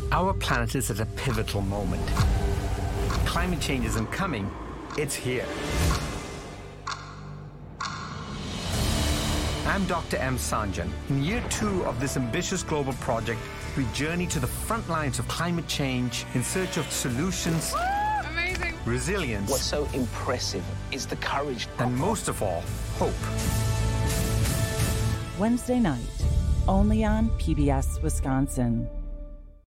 Our planet is at a pivotal moment. Climate change isn't coming, it's here. I'm Dr. M. Sanjan. In year 2 of this ambitious global project, we journey to the front lines of climate change in search of solutions, amazing, resilience. What's so impressive is the courage. And most of all, hope. Wednesday night, only on PBS Wisconsin.